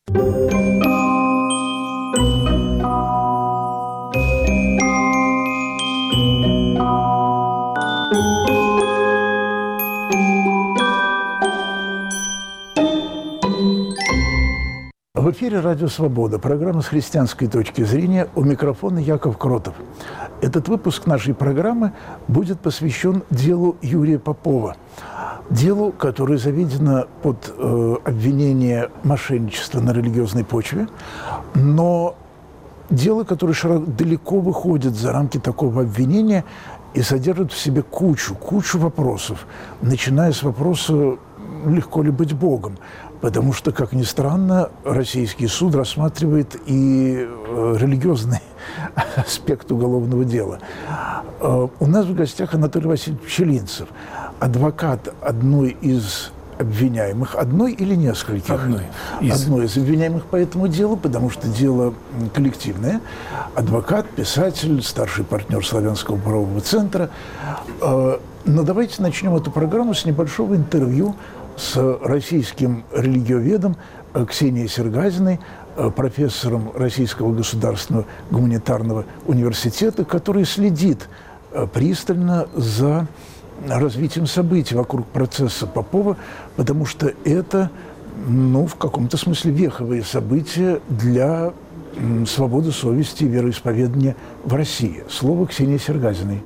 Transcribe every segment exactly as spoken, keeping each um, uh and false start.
В эфире «Радио Свобода», программа «С христианской точки зрения», у микрофона Яков Кротов. Этот выпуск нашей программы будет посвящен делу Юрия Попова. Делу, которое заведено под э, обвинение мошенничества на религиозной почве, но дело, которое широко, далеко выходит за рамки такого обвинения и содержит в себе кучу, кучу вопросов, начиная с вопроса, легко ли быть Богом. Потому что, как ни странно, российский суд рассматривает и религиозный аспект уголовного дела. У нас в гостях Анатолий Васильевич Пчелинцев, адвокат одной из обвиняемых, одной или нескольких? Одной из. Одной из обвиняемых по этому делу, потому что дело коллективное. Адвокат, писатель, старший партнер Славянского правового центра. Но давайте начнем эту программу с небольшого интервью с российским религиоведом Ксенией Сергазиной, профессором Российского государственного гуманитарного университета, который следит пристально за развитием событий вокруг процесса Попова, потому что это, ну, в каком-то смысле веховые события для свободы совести и вероисповедания в России. Слово Ксении Сергазиной.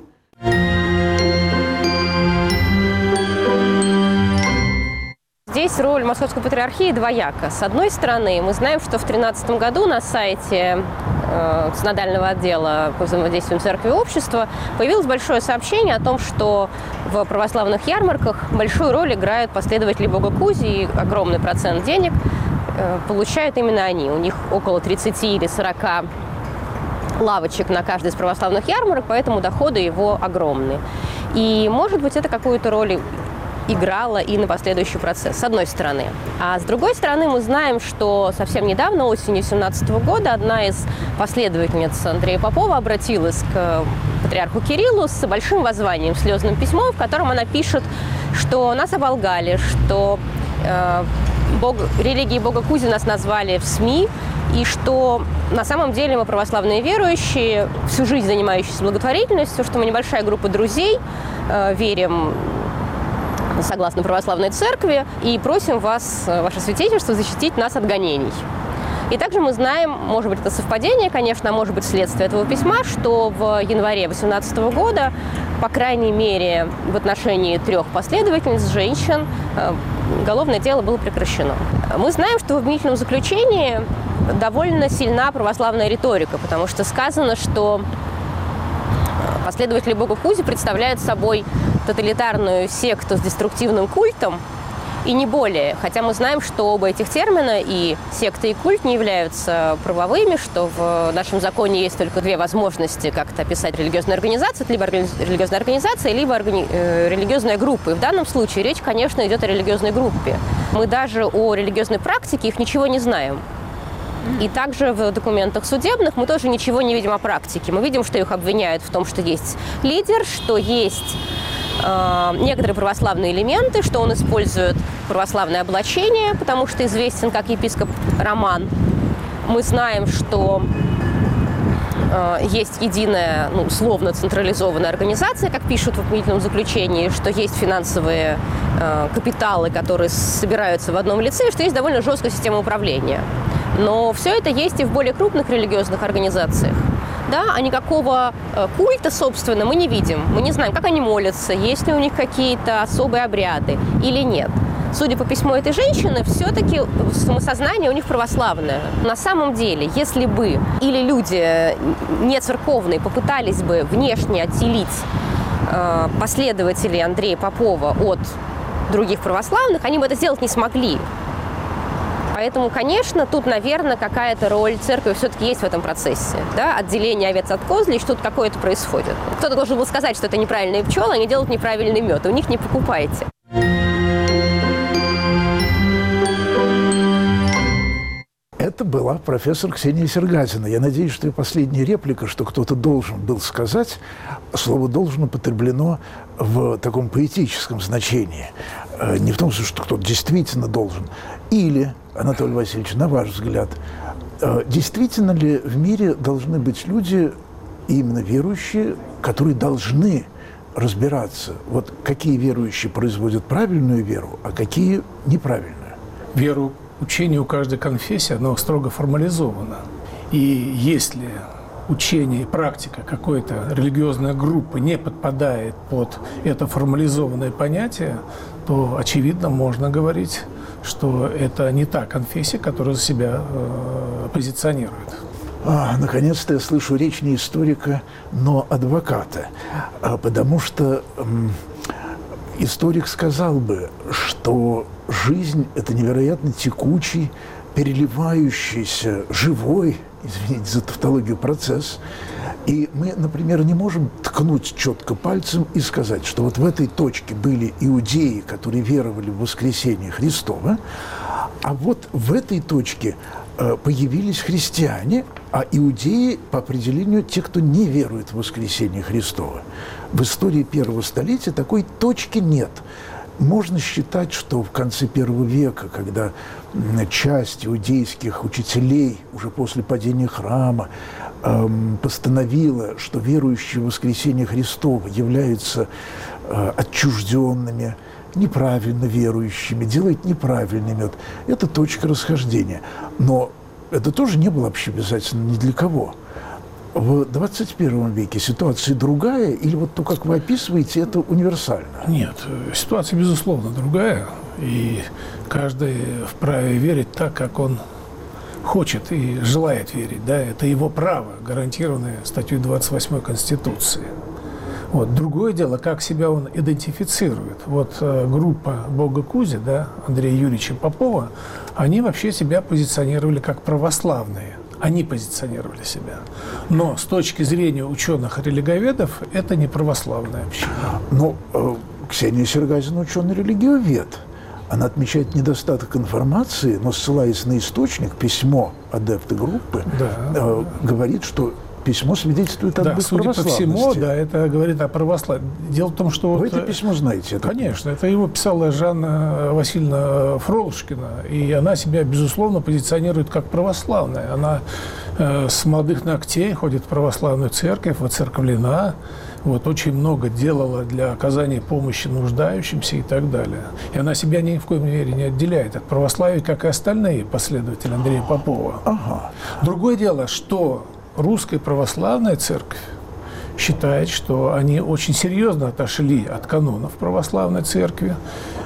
Здесь роль Московской патриархии двояка. С одной стороны, мы знаем, что в две тысячи тринадцатом году на сайте э, синодального отдела по взаимодействию церкви и общества появилось большое сообщение о том, что в православных ярмарках большую роль играют последователи Бога Кузи, и огромный процент денег э, получают именно они. У них около тридцати или сорока лавочек на каждой из православных ярмарок, поэтому доходы его огромные. И, может быть, это какую-то роль играла и на последующий процесс, с одной стороны. А с другой стороны, мы знаем, что совсем недавно, осенью две тысячи семнадцатого года, одна из последовательниц Андрея Попова обратилась к патриарху Кириллу с большим воззванием, слезным письмом, в котором она пишет, что нас оболгали, что э, Бог, религии Бога Кузи нас назвали в СМИ, и что на самом деле мы православные верующие, всю жизнь занимающиеся благотворительностью, что мы небольшая группа друзей, э, верим согласно православной церкви, и просим вас, ваше святейшество, защитить нас от гонений. И также мы знаем, может быть, это совпадение, конечно, а может быть, следствие этого письма, что в январе две тысячи восемнадцатого года, по крайней мере, в отношении трех последовательниц, женщин, уголовное дело было прекращено. Мы знаем, что в обвинительном заключении довольно сильна православная риторика, потому что сказано, что последователи Бога Кузи представляют собой тоталитарную секту с деструктивным культом, и не более. Хотя мы знаем, что оба этих термина, и секта, и культ, не являются правовыми, что в нашем законе есть только две возможности как-то описать религиозную организацию. Это либо религиозная организация, либо органи... э, религиозная группа. И в данном случае речь, конечно, идет о религиозной группе. Мы даже о религиозной практике их ничего не знаем. И также в документах судебных мы тоже ничего не видим о практике. Мы видим, что их обвиняют в том, что есть лидер, что есть э, некоторые православные элементы, что он использует православное облачение, потому что известен как епископ Роман. Мы знаем, что э, есть единая, ну, условно централизованная организация, как пишут в обвинительном заключении, что есть финансовые э, капиталы, которые собираются в одном лице, и что есть довольно жесткая система управления. Но все это есть и в более крупных религиозных организациях. Да? А никакого э, культа, собственно, мы не видим. Мы не знаем, как они молятся, есть ли у них какие-то особые обряды или нет. Судя по письму этой женщины, все-таки самосознание у них православное. На самом деле, если бы или люди не церковные попытались бы внешне отделить э, последователей Андрея Попова от других православных, они бы это сделать не смогли. Поэтому, конечно, тут, наверное, какая-то роль церкви все-таки есть в этом процессе. Да? Отделение овец от козлей, что-то какое-то происходит. Кто-то должен был сказать, что это неправильные пчелы, они делают неправильный мед, и у них не покупаете. Это была профессор Ксения Сергазина. Я надеюсь, что и последняя реплика, что кто-то должен был сказать, слово «должен» употреблено в таком поэтическом значении. Не в том смысле, что кто-то действительно должен. Или Анатолий Васильевич, на ваш взгляд, действительно ли в мире должны быть люди, именно верующие, которые должны разбираться, вот какие верующие производят правильную веру, а какие неправильную? Веру, учение у каждой конфессии, оно строго формализовано. И если учение и практика какой-то религиозной группы не подпадает под это формализованное понятие, то, очевидно, можно говорить, что это не та конфессия, которая себя э, позиционирует. А, наконец-то я слышу речь не историка, но адвоката, а, потому что м, историк сказал бы, что жизнь – это невероятно текучий, переливающийся, живой, извините за тавтологию, процесс. И мы, например, не можем ткнуть четко пальцем и сказать, что вот в этой точке были иудеи, которые веровали в воскресение Христова, а вот в этой точке э, появились христиане, а иудеи, по определению, те, кто не верует в воскресение Христова. В истории первого столетия такой точки нет. Можно считать, что в конце первого века, когда часть иудейских учителей уже после падения храма эм, постановила, что верующие в воскресение Христова являются э, отчужденными, неправильно верующими, делают неправильными. Вот это точка расхождения. Но это тоже не было общеобязательно ни для кого. В двадцать первом веке ситуация другая, или вот то, как вы описываете, это универсально? Нет, ситуация, безусловно, другая. И каждый вправе верить так, как он хочет и желает верить. Да? Это его право, гарантированное статьей двадцать восьмой Конституции. Вот. Другое дело, как себя он идентифицирует. Вот э, группа Бога Кузи, да, Андрея Юрьевича Попова, они вообще себя позиционировали как православные. Они позиционировали себя. Но с точки зрения ученых-религоведов это не православная община. Ну, э, Ксения Сергазина ученый-религиовед. Она отмечает недостаток информации, но, ссылаясь на источник, письмо адепта группы, да. э, говорит, что письмо свидетельствует об да, их судя по всему, да, это говорит о православии. Дело в том, что... Вы вот, это письмо знаете? Это конечно, это его писала Жанна Васильевна Фролушкина, и она себя, безусловно, позиционирует как православная. Она э, с молодых ногтей ходит в православную церковь, воцерковлена, вот, очень много делала для оказания помощи нуждающимся и так далее. И она себя ни в коем мере не отделяет от православия, как и остальные последователи Андрея Попова. Ага. Другое дело, что Русская православная церковь считает, что они очень серьезно отошли от канонов православной церкви,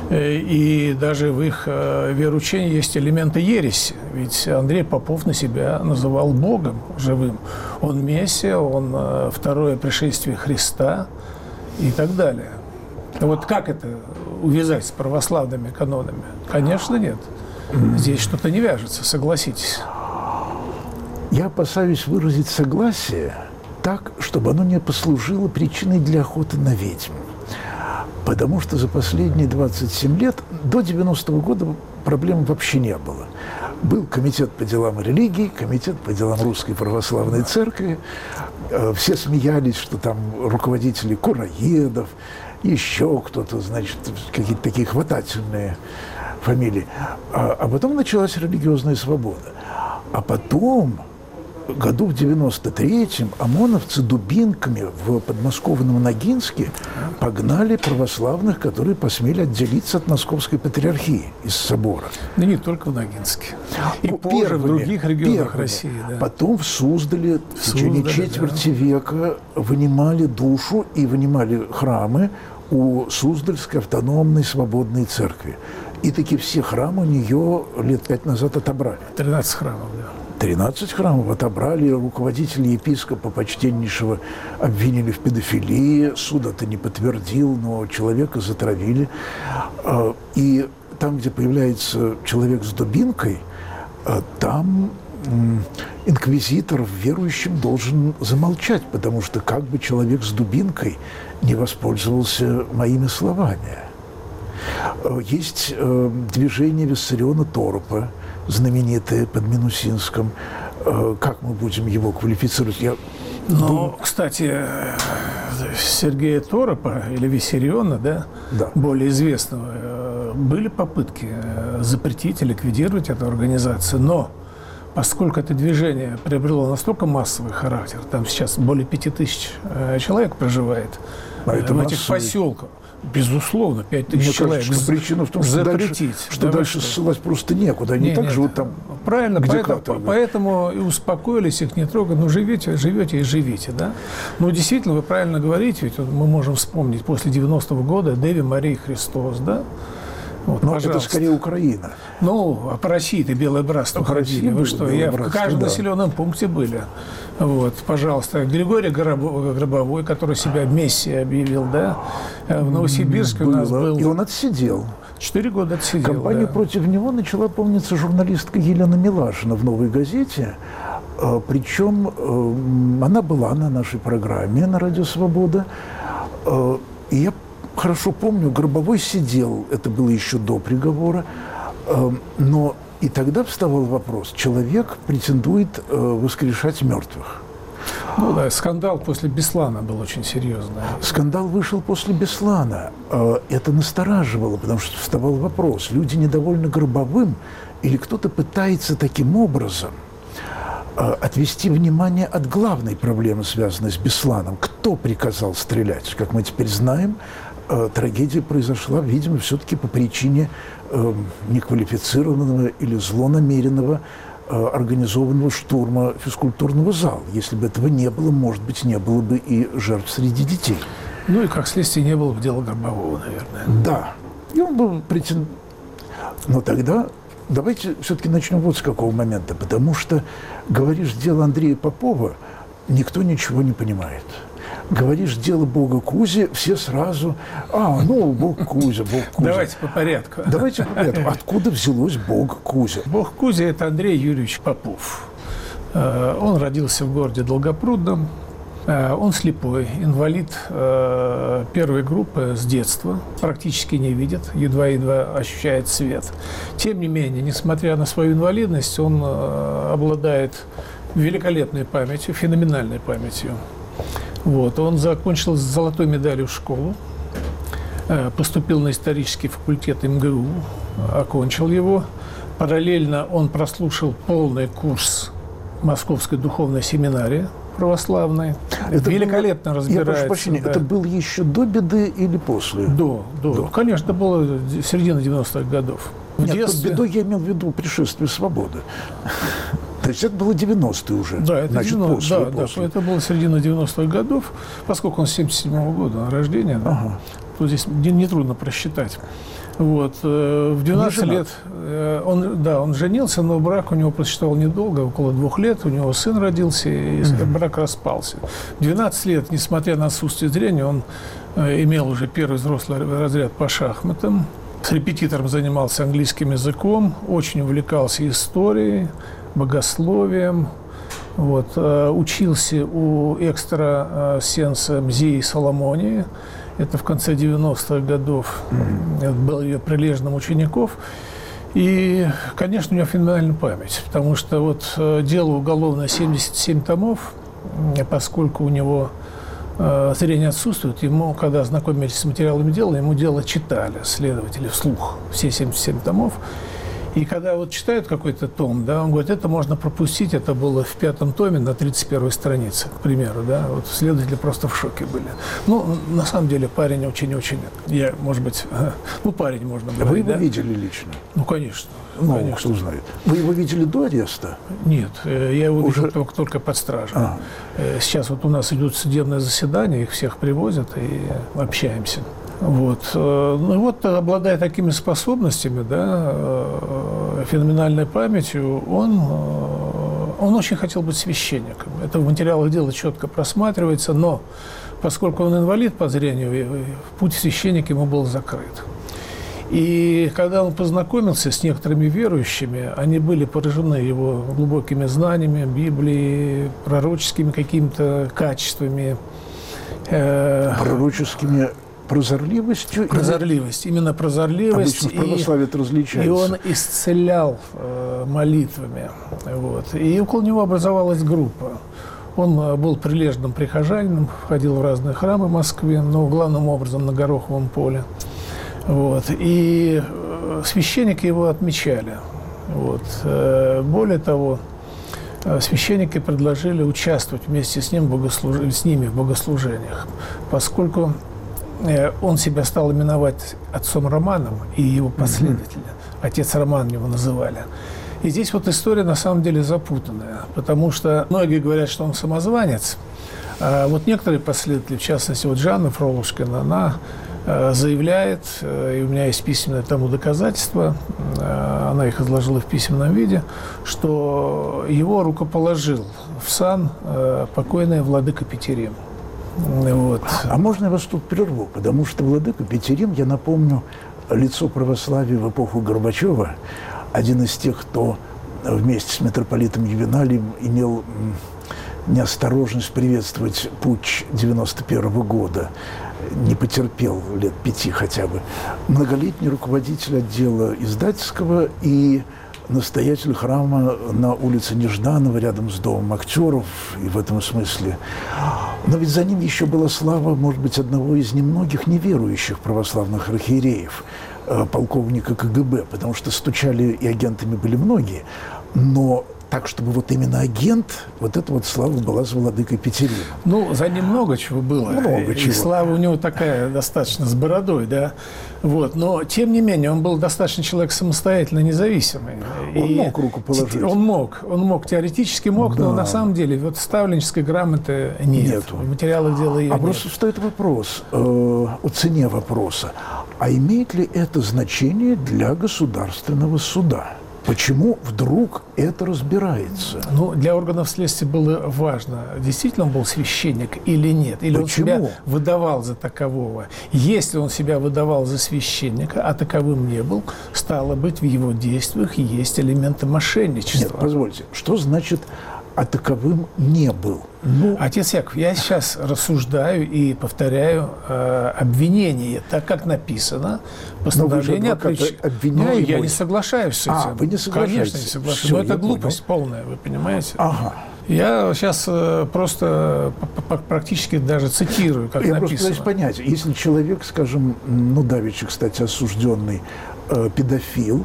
и даже в их вероучении есть элементы ереси. Ведь Андрей Попов на себя называл Богом живым. Он Мессия, он второе пришествие Христа и так далее. Вот как это увязать с православными канонами? Конечно, нет. Здесь что-то не вяжется, согласитесь. Я опасаюсь выразить согласие так, чтобы оно не послужило причиной для охоты на ведьм. Потому что за последние двадцать семь лет, до девяностого года, проблем вообще не было. Был комитет по делам религии, комитет по делам Русской Православной Церкви. Все смеялись, что там руководители кураедов, еще кто-то, значит, какие-то такие хватательные фамилии. А потом началась религиозная свобода. А потом... году в девяносто третьем ОМОНовцы дубинками в подмосковном Ногинске погнали православных, которые посмели отделиться от Московской патриархии из собора. Да не только в Ногинске. И ну, позже первыми, в других регионах первыми. России. Да. Потом в Суздале в течение Суздале, четверти да. века вынимали душу и вынимали храмы у Суздальской автономной свободной церкви. И таки все храмы у нее лет пять назад отобрали. тринадцать храмов, да. тринадцать храмов отобрали, руководителя епископа почтеннейшего обвинили в педофилии, суд это не подтвердил, но человека затравили. И там, где появляется человек с дубинкой, там инквизитор верующим должен замолчать, потому что как бы человек с дубинкой не воспользовался моими словами. Есть э, движение Виссариона Торопа, знаменитое под Минусинском. Э, как мы будем его квалифицировать? Я Но, думаю... кстати, Сергея Торопа, или Виссариона, да, да. более известного, были попытки запретить и ликвидировать эту организацию, но поскольку это движение приобрело настолько массовый характер, там сейчас более пяти тысяч человек проживает а это в этих массовый. поселках. Безусловно, пять тысяч Мне человек. Кажется, что причина в том, что запретить. дальше, что Давай дальше что? ссылать просто некуда. Они Не, так нет, живут там, правильно, где поэтому, каторга. поэтому и успокоились, их не трогать. Ну, живете, живете и живите, да? Ну, действительно, вы правильно говорите, ведь вот мы можем вспомнить после девяностого года Деви Марии Христос, да? Вот, Но пожалуйста. это скорее Украина. Ну, а по России-то Белое Братство А по России ходили. Вы было что, Белое я Братство, в каждом да. населенном пункте были. Вот, пожалуйста. Григорий Гробо- Гробовой, который себя мессией объявил, да? В Новосибирске у нас Было. был... И он отсидел. Четыре года отсидел, Кампанию да. против него начала, помнится, журналистка Елена Милашина в «Новой газете». Э, Причем э, она была на нашей программе на «Радио Свобода». Э, И я хорошо помню, Гробовой сидел, это было еще до приговора, э, но и тогда вставал вопрос, человек претендует э, воскрешать мертвых. Ну да, скандал после Беслана был очень серьезный. Скандал вышел после Беслана. Э, Это настораживало, потому что вставал вопрос, люди недовольны Гробовым, или кто-то пытается таким образом э, отвести внимание от главной проблемы, связанной с Бесланом. Кто приказал стрелять? Как мы теперь знаем, э, трагедия произошла, видимо, все-таки по причине э, неквалифицированного или злонамеренного э, организованного штурма физкультурного зала. Если бы этого не было, может быть, не было бы и жертв среди детей. Ну и как следствие не было бы дела Гробового, наверное. Да. И он был претен... Но тогда давайте все-таки начнем вот с какого момента. Потому что, говоришь, дело Андрея Попова, никто ничего не понимает. Говоришь, дело Бога Кузи, все сразу, а, ну, Бог Кузя, Бог Кузя. Давайте по порядку. Давайте по порядку. Откуда взялось Бог Кузя? Бог Кузя – это Андрей Юрьевич Попов. Э, Он родился в городе Долгопрудном. Э, Он слепой, инвалид э, первой группы с детства, практически не видит, едва-едва ощущает свет. Тем не менее, несмотря на свою инвалидность, он э, обладает великолепной памятью, феноменальной памятью. Вот. Он закончил с золотой медалью школу, э, поступил на исторический факультет эм гэ у, окончил его. Параллельно он прослушал полный курс Московской духовной семинарии православной. Это Великолепно было, разбирается. Я прошу прощения, да. это было еще до беды или после? До, до. До. Конечно, это было середина девяностых годов. В Нет, детстве... под бедой я имел в виду пришествие свободы. То есть это было девяностые уже. Да, это, Значит, девяностые, после, да, после. да, это было середина девяностых годов, поскольку он с семьдесят седьмого года рождения, да, Ага. то здесь не- нетрудно просчитать. Вот. э, В двенадцать женат. лет э, он, да, он женился, но брак у него просуществовал недолго, около двух лет. У него сын родился, и брак распался. В двенадцать лет, несмотря на отсутствие зрения, он э, имел уже первый взрослый разряд по шахматам. С репетитором занимался английским языком, очень увлекался историей, богословием. Вот, э, учился у экстрасенса Мзеи Соломонии. Это в конце девяностых годов. Это был ее прилежным учеником. И, конечно, у него феноменальная память, потому что вот э, дело уголовное семьдесят семь томов, э, поскольку у него э, зрение отсутствует, ему, когда знакомились с материалами дела, ему дело читали следователи вслух, все семьдесят семь томов. И когда вот читают какой-то том, да, он говорит, это можно пропустить, это было в пятом томе на тридцать первой странице, к примеру, да, вот следователи просто в шоке были. Ну, на самом деле, парень очень-очень, я, может быть, ну, парень можно говорить, Вы его да? видели лично? Ну, конечно. Ну, конечно. кто знает. Вы его видели до ареста? Нет, э, я его Уже- видел только, только под стражей. А. Э, Сейчас вот у нас идет судебное заседание, их всех привозят и общаемся. Вот. э, Ну и вот, обладая такими способностями, да, э, феноменальной памятью, он, э, он очень хотел быть священником. Это в материалах дела четко просматривается, но поскольку он инвалид по зрению, э, путь в священник ему был закрыт. И когда он познакомился с некоторыми верующими, они были поражены его глубокими знаниями Библии, пророческими какими-то качествами. э, Пророческими прозорливостью? или- Прозорливость, именно прозорливость. Обычно в православии это различается. И он исцелял э, молитвами. Вот. И около него образовалась группа. Он э, был прилежным прихожанином, ходил в разные храмы в Москве, но главным образом на Гороховом поле. Вот. И священники его отмечали. Вот. Более того, священники предложили участвовать вместе с, ним в богослуж... с ними в богослужениях, поскольку он себя стал именовать отцом Романом и его последователя. Mm-hmm. Отец Роман его называли. И здесь вот история на самом деле запутанная, потому что многие говорят, что он самозванец. А вот некоторые последователи, в частности, вот Жанна Фролушкина, она заявляет, и у меня есть письменное тому доказательство, она их изложила в письменном виде, что его рукоположил в сан покойный владыка Петерим. Вот. А можно я вас тут прерву? Потому что владыка Петерим, я напомню, лицо православия в эпоху Горбачева, один из тех, кто вместе с митрополитом Ювеналием имел неосторожность приветствовать путч девяносто первого года, не потерпел лет пяти хотя бы, многолетний руководитель отдела издательского и настоятель храма на улице Нежданова, рядом с домом актеров, и в этом смысле. Но ведь за ним еще была слава, может быть, одного из немногих неверующих православных архиереев, полковника ка гэ бэ, потому что стучали и агентами были многие, но так, чтобы вот именно агент, вот эта вот слава была за владыкой Петерима. Ну, за ним много чего было. Много и, чего. И слава у него такая достаточно с бородой, да. Вот. Но, тем не менее, он был достаточно человек самостоятельно независимый. Он и мог руку положить. Он мог. Он мог, теоретически мог, да. Но на самом деле вот ставленнической грамоты нет. Нету. В материалах дела ее А нет. просто встает вопрос э, о цене вопроса. А имеет ли это значение для государственного суда? Почему вдруг это разбирается? Ну, для органов следствия было важно, действительно он был священник или нет. Или Почему? он себя выдавал за такового. Если он себя выдавал за священника, а таковым не был, стало быть, в его действиях есть элементы мошенничества. Нет, позвольте, что значит «а таковым не был»? Ну, Отец Яков, я сейчас рассуждаю и повторяю э, обвинение, так как написано, постановление прич... обвиняемый. Ну, я не соглашаюсь с этим. А, вы не соглашаетесь? Конечно, не соглашаюсь. Все, Но это я глупость понял. полная, вы понимаете? Ага. Я сейчас э, просто практически даже цитирую, как я написано. просто пытаюсь понять, если человек, скажем, ну, давеча, кстати, осужденный э, педофил,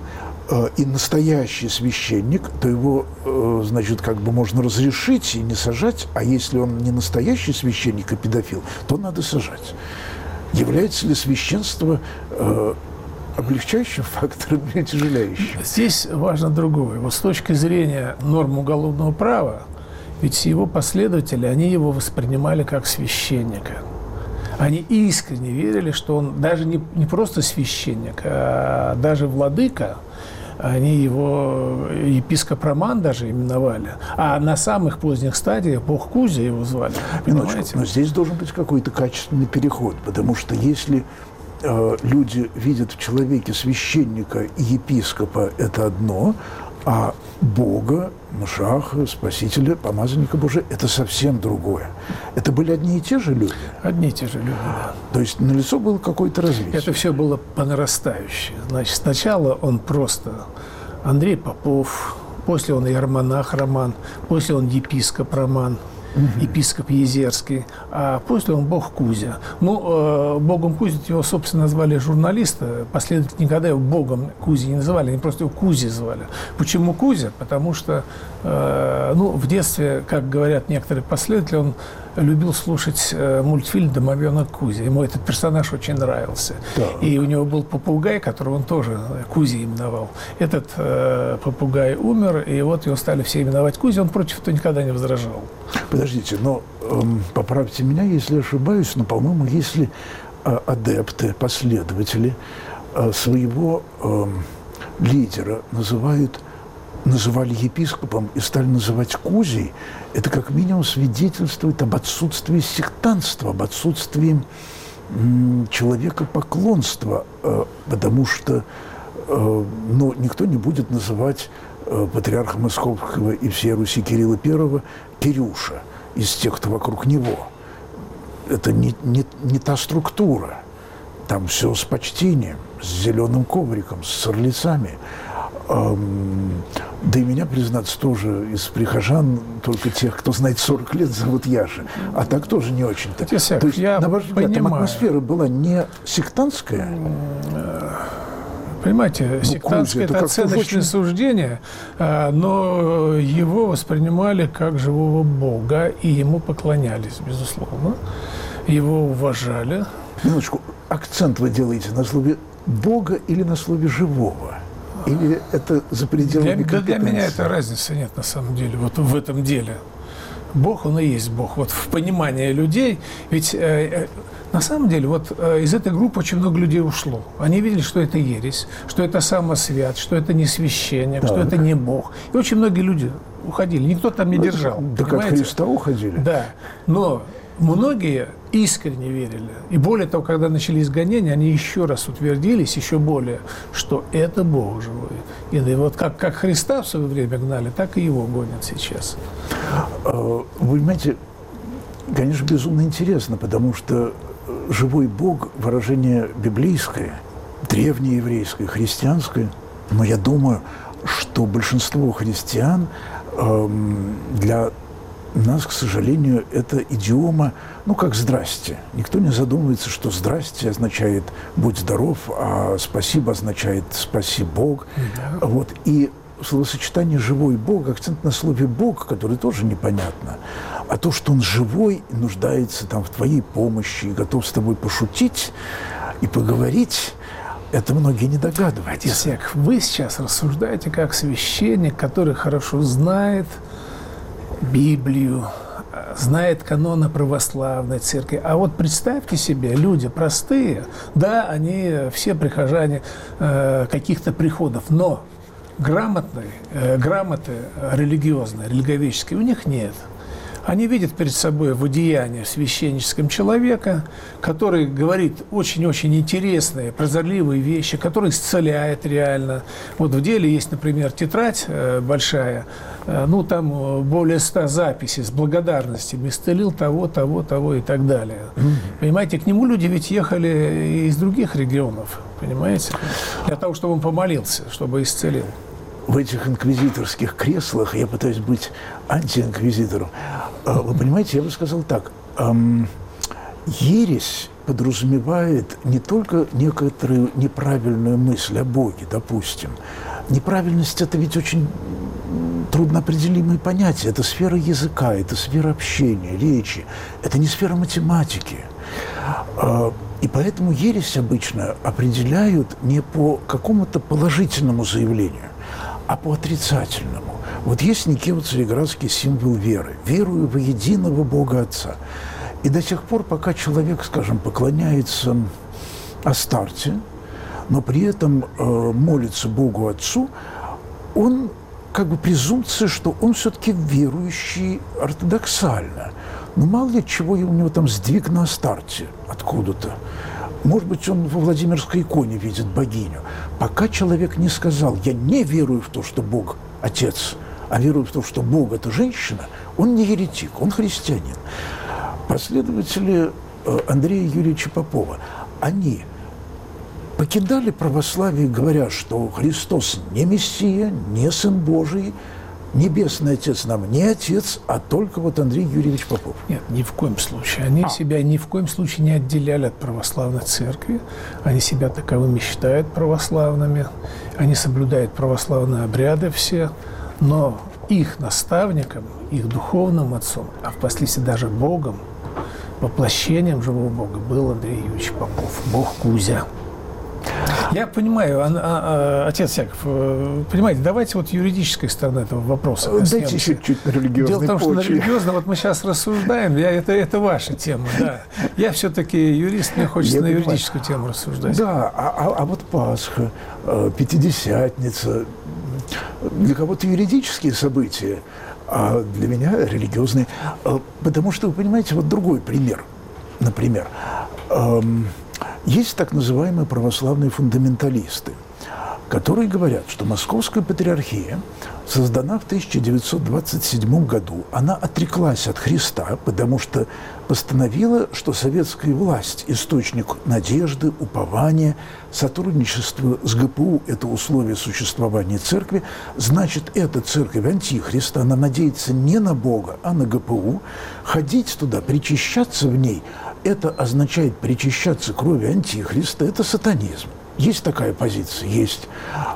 и настоящий священник, то его, значит, как бы можно разрешить и не сажать, а если он не настоящий священник, а педофил, то надо сажать. Является ли священство э, облегчающим фактором или тяжеляющим? Здесь важно другое. Вот с точки зрения норм уголовного права, ведь его последователи, они его воспринимали как священника. Они искренне верили, что он даже не, не просто священник, а даже владыка. Они его епископ Роман даже именовали. А на самых поздних стадиях бог Кузя его звали. Минуточку, но здесь должен быть какой-то качественный переход, потому что если э, люди видят в человеке священника и епископа, это одно, а Бога, Машаха, Спасителя, Помазанника Божия – это совсем другое. Это были одни и те же люди? Одни и те же люди, да. То есть налицо было какое-то развитие? Это все было по нарастающей. Значит, сначала он просто Андрей Попов, после он иеромонах Роман, после он епископ Роман, угу. епископ Езерский, а после он бог Кузя. Ну, э, богом Кузя его, собственно, назвали журналисты, последователи никогда его богом Кузя не называли, они просто его Кузей звали. Почему Кузя? Потому что, э, ну, в детстве, как говорят некоторые последователи, он любил слушать э, мультфильм «Домовенок Кузя». Ему этот персонаж очень нравился. Да. И у него был попугай, которого он тоже Кузей именовал. Этот э, попугай умер, и вот его стали все именовать Кузей, он против этого никогда не возражал. Подождите, но эм, поправьте меня, если ошибаюсь, но, по-моему, если э, адепты, последователи э, своего э, лидера называют, называли епископом и стали называть Кузей, это как минимум свидетельствует об отсутствии сектантства, об отсутствии м, человекопоклонства, э, потому что э, ну, никто не будет называть э, патриарха Московского и всей Руси Кирилла Первого Кирюша из тех, кто вокруг него. Это не, не, не та структура. Там все с почтением, с зеленым ковриком, с орлицами. Да и меня, признаться, тоже из прихожан, только тех, кто знает сорок лет, зовут Яша. А так тоже не очень-то. То есть, я на ваш взгляд, там понимаю. атмосфера была не сектантская? Понимаете, ну, сектантское – это оценочное очень... суждение, но его воспринимали как живого Бога, и ему поклонялись, безусловно. Его уважали. Минуточку, акцент вы делаете на слове Бога или на слове живого? Или это за пределами для, компетенции? Для меня это разницы нет на самом деле, вот в этом деле. Бог, он и есть Бог. Вот в понимании людей, ведь э, э, на самом деле вот э, из этой группы очень много людей ушло. Они видели, что это ересь, что это самосвят, что это не священник, так. что это не Бог. И очень многие люди уходили, никто там не ну, держал. Так от Христа уходили? Да, но многие искренне верили. И более того, когда начались гонения, они еще раз утвердились, еще более, что это Бог живой. И вот как, как Христа в свое время гнали, так и его гонят сейчас. Вы понимаете, конечно, безумно интересно, потому что живой Бог – выражение библейское, древнееврейское, христианское. Но я думаю, что большинство христиан эм, для нас, к сожалению, это идиома, ну, как «здрасте». Никто не задумывается, что «здрасте» означает «будь здоров», а «спасибо» означает «спаси Бог». Да. Вот. И словосочетание «живой Бог», акцент на слове «Бог», который тоже непонятно, а то, что Он живой, нуждается там в твоей помощи, и готов с тобой пошутить и поговорить, это многие не догадываются. Отец Яков, вы сейчас рассуждаете как священник, который хорошо знает Библию, знает каноны православной церкви. А вот представьте себе, люди простые, да, они все прихожане э, каких-то приходов, но грамотной, э, грамоты религиозной, религовеческой у них нет. Они видят перед собой в одеянии священническом человека, который говорит очень-очень интересные, прозорливые вещи, который исцеляет реально. Вот в деле есть, например, тетрадь э, большая, э, ну, там более ста записей с благодарностями. Исцелил того, того, того и так далее. Mm-hmm. Понимаете, к нему люди ведь ехали из других регионов, понимаете, для того, чтобы он помолился, чтобы исцелил. В этих инквизиторских креслах я пытаюсь быть антиинквизитором. Вы понимаете, я бы сказал так. Эм, ересь подразумевает не только некоторую неправильную мысль о Боге, допустим. Неправильность – это ведь очень трудноопределимые понятия. Это сфера языка, это сфера общения, речи. Это не сфера математики. Э, и поэтому ересь обычно определяют не по какому-то положительному заявлению, а по отрицательному. Вот есть Никео-Цареградский символ веры. Верую во единого Бога Отца. И до тех пор, пока человек, скажем, поклоняется Астарте, но при этом э, молится Богу Отцу, он как бы презумпция, что он все-таки верующий ортодоксально. Но мало ли чего у него там сдвиг на Астарте откуда-то. Может быть, он во Владимирской иконе видит богиню. Пока человек не сказал, я не верую в то, что Бог – Отец, а верую в то, что Бог – это женщина, он не еретик, он христианин. Последователи Андрея Юрьевича Попова, они покидали православие, говоря, что Христос не Мессия, не Сын Божий, Небесный Отец нам не Отец, а только вот Андрей Юрьевич Попов. Нет, ни в коем случае. Они а. себя ни в коем случае не отделяли от православной церкви. Они себя таковыми считают православными. Они соблюдают православные обряды все. Но их наставником, их духовным отцом, а впоследствии даже Богом, воплощением живого Бога был Андрей Юрьевич Попов, Бог Кузя. Я понимаю, а, а, отец Яков, понимаете, давайте вот юридической стороны этого вопроса коснемся. Дайте чуть-чуть на религиозной Дело в том, почве. что на религиозно, вот мы сейчас рассуждаем, я, это, это ваша тема, да. Я все-таки юрист, мне хочется я на понимаю. юридическую тему рассуждать. Да, а, а, а вот Пасха, Пятидесятница, для кого-то юридические события, а для меня религиозные. Потому что, вы понимаете, вот другой пример. Например, есть так называемые православные фундаменталисты, которые говорят, что Московская патриархия создана в тысяча девятьсот двадцать седьмом году. Она отреклась от Христа, потому что постановила, что советская власть – источник надежды, упования, сотрудничество с ГПУ – это условие существования церкви. Значит, эта церковь антихриста, она надеется не на Бога, а на ГПУ. Ходить туда, причащаться в ней – это означает причащаться крови антихриста, это сатанизм. Есть такая позиция? Есть.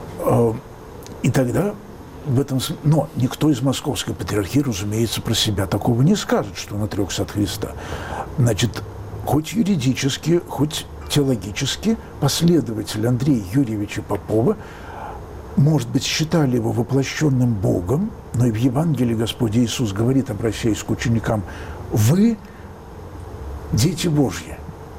И тогда в этом... Но никто из Московской Патриархии, разумеется, про себя такого не скажет, что он отрекся от Христа. Значит, хоть юридически, хоть теологически последователи Андрея Юрьевича Попова, может быть, считали его воплощенным Богом, но и в Евангелии Господь Иисус говорит, обращаясь к ученикам: «Вы дети Божьи».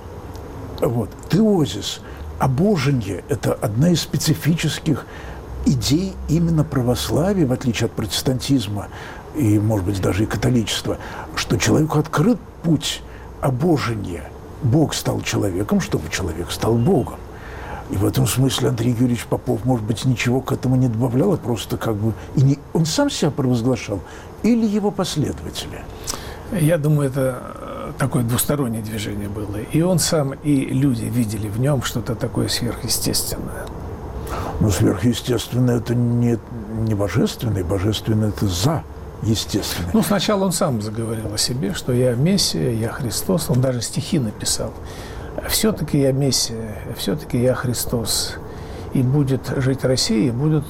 Вот. Теозис, обожение – это одна из специфических идей именно православия, в отличие от протестантизма и, может быть, даже и католичества, что человеку открыт путь обожения. Бог стал человеком, чтобы человек стал Богом. И в этом смысле Андрей Юрьевич Попов, может быть, ничего к этому не добавлял, а просто как бы... И не... Он сам себя провозглашал или его последователи? Я думаю, это такое двустороннее движение было. И он сам, и люди видели в нем что-то такое сверхъестественное. Но сверхъестественное – это не, не божественное, божественное – это за естественное. Ну, сначала он сам заговорил о себе, что я Мессия, я Христос. Он даже стихи написал. Все-таки я Мессия, все-таки я Христос. И будет жить Россия, и будут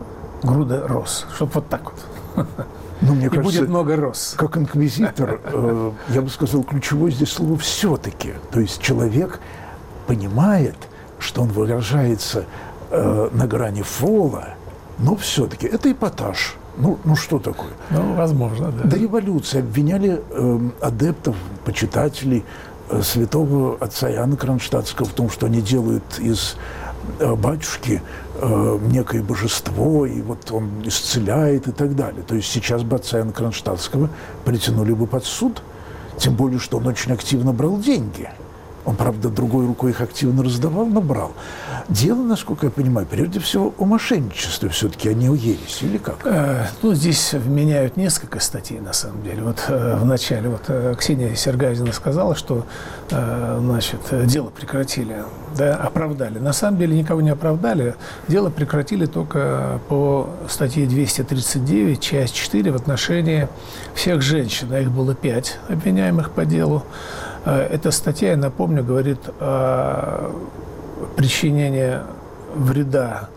груда роз. Чтоб вот так вот. Ну, мне и кажется, будет много роз. Как инквизитор, э, я бы сказал, ключевое здесь слово «все-таки». То есть человек понимает, что он выражается э, на грани фола, но все-таки это эпатаж. Ну, ну что такое? Ну, возможно, да. До революции обвиняли э, адептов, почитателей э, святого отца Иоанна Кронштадтского в том, что они делают из э, батюшки э, некое божество, и вот он исцеляет и так далее. То есть сейчас бы отца Иоанна Кронштадтского притянули бы под суд, тем более, что он очень активно брал деньги. Он, правда, другой рукой их активно раздавал, но брал. Дело, насколько я понимаю, прежде всего о мошенничестве все-таки, а не о ереси, или как? Э, ну, здесь вменяют несколько статей, на самом деле. Вот э, вначале вот, э, Ксения Сергазина сказала, что э, значит, дело прекратили, да, оправдали. На самом деле никого не оправдали. Дело прекратили только по статье двести тридцать девять, часть четыре, в отношении всех женщин. А их было пять обвиняемых по делу. Эта статья, я напомню, говорит о причинении вреда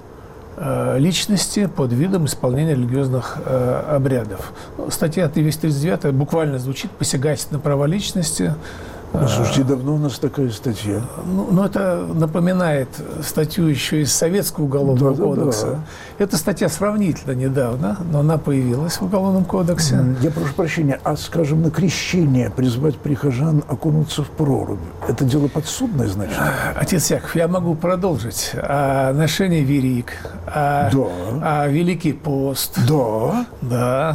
личности под видом исполнения религиозных обрядов. Статья двести тридцать девять буквально звучит «посягательство на права личности». Ну, слушайте, давно у нас такая статья. Ну, ну, это напоминает статью еще из Советского уголовного да, кодекса. Да, да. Эта статья сравнительно недавно, но она появилась в Уголовном кодексе. Я прошу прощения, а, скажем, на крещение призвать прихожан окунуться в прорубь, это дело подсудное, значит? Отец Яков, я могу продолжить. О ношении верик, о, да. о Великий пост. Да. Да.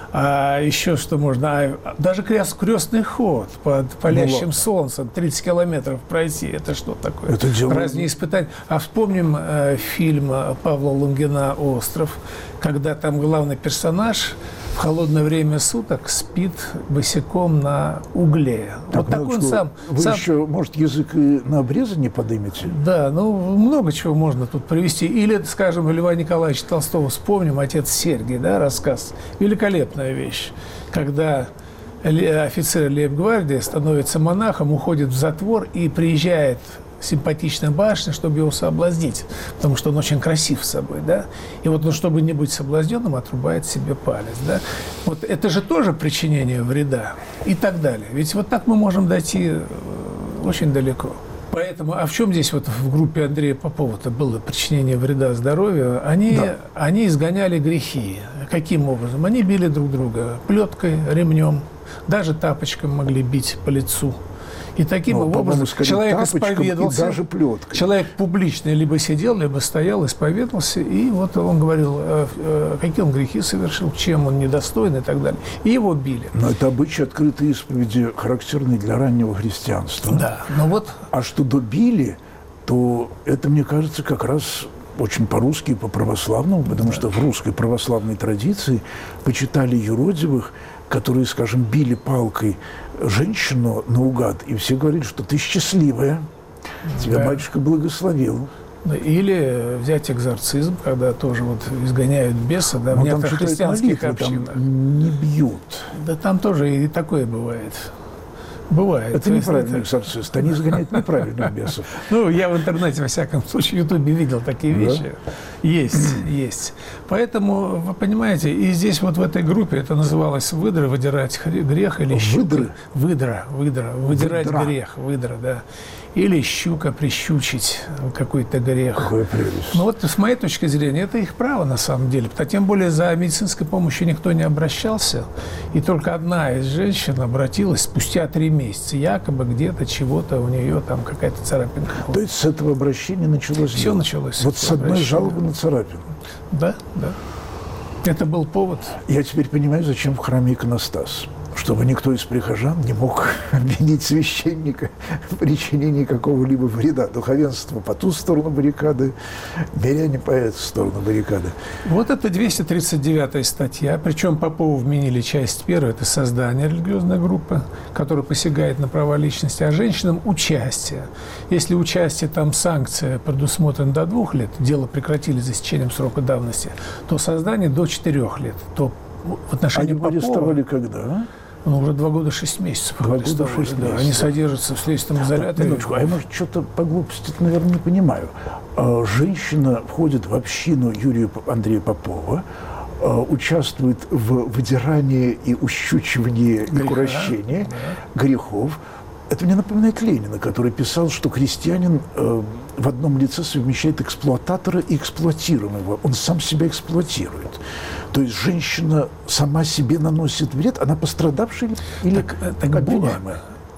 А еще что можно? А даже крест, крестный ход под палящим ну, солнцем, тридцать километров пройти. Это что такое? Это дело... Разные испытания. А вспомним э, фильм Павла Лунгина «Остров», когда там главный персонаж в холодное время суток спит босиком на угле. Так, вот так он сам... Вы сам... еще, может, язык и на обрезы не подымете? Да, ну, много чего можно тут привести. Или, скажем, Льва Николаевича Толстого вспомним, «Отец Сергий», да, рассказ. Великолепная вещь, когда офицер лейб-гвардии становится монахом, уходит в затвор и приезжает симпатичная башня, чтобы его соблазнить, потому что он очень красив с собой, да, и вот, ну, чтобы не быть соблазненным, отрубает себе палец, да, вот это же тоже причинение вреда и так далее, ведь вот так мы можем дойти очень далеко. Поэтому, а в чем здесь вот в группе Андрея Попова-то было причинение вреда здоровью? Они, да. они изгоняли грехи. Каким образом? Они били друг друга плеткой, ремнем, даже тапочком могли бить по лицу. И таким ну, образом человек исповедовался, даже плеткой. Человек публично либо сидел, либо стоял, исповедовался, и вот он говорил, какие он грехи совершил, чем он недостоин и так далее. И его били. Но это обычай открытой исповеди, характерный для раннего христианства. Да, но вот... А что добили, то это, мне кажется, как раз очень по-русски и по-православному, потому да. что в русской православной традиции почитали юродивых, которые, скажем, били палкой женщину наугад, и все говорили, что ты счастливая, тебя да. батюшка благословил. Или взять экзорцизм, когда тоже вот изгоняют беса, да, в некоторых христианских общинах. Там не бьют. Да там тоже и такое бывает. Бывает. Это неправильный экзорцист. Они изгоняют неправильных бесов. Ну, я в интернете, во всяком случае, в Ютубе видел такие вещи. Есть, есть. Поэтому, вы понимаете, и здесь вот в этой группе это называлось выдра, выдирать грех или щука. Выдры? Выдра, выдра, выдирать Выдра. грех, выдра, да. Или щука, прищучить какой-то грех. Какая прелесть. Ну вот с моей точки зрения, это их право на самом деле. А тем более за медицинской помощью никто не обращался. И только одна из женщин обратилась спустя три месяца. Якобы где-то чего-то у нее там какая-то царапинка. То есть с этого обращения началось Все дело. началось. Вот с одной жалобы на царапину. Да, да. Это был повод. Я теперь понимаю, зачем в храме иконостас. Чтобы никто из прихожан не мог обвинить священника в причинении какого-либо вреда. Духовенство по ту сторону баррикады, миряне по эту сторону баррикады. Вот это двести тридцать девятая статья. Причем Попову вменили часть первую. Это создание религиозной группы, которая посягает на права личности, а женщинам участие. Если участие, там санкция предусмотрена до двух лет, дело прекратили за истечением срока давности, то создание до четырех лет. То в отношении Они Попова... арестовали когда? Ну, уже два года шесть месяцев. Два года шесть да. месяцев. Они содержатся в следственном изоляторе. Минуточку, а я, может, что-то по глупости, наверное, не понимаю. А, женщина входит в общину Юрия Андрея Попова, а, участвует в выдирании и ущучивании Греха, и курощении да. грехов. Это мне напоминает Ленина, который писал, что крестьянин э, в одном лице совмещает эксплуататора и эксплуатируемого. Он сам себя эксплуатирует. То есть женщина сама себе наносит вред, она пострадавшая или Так, так обвиняемая?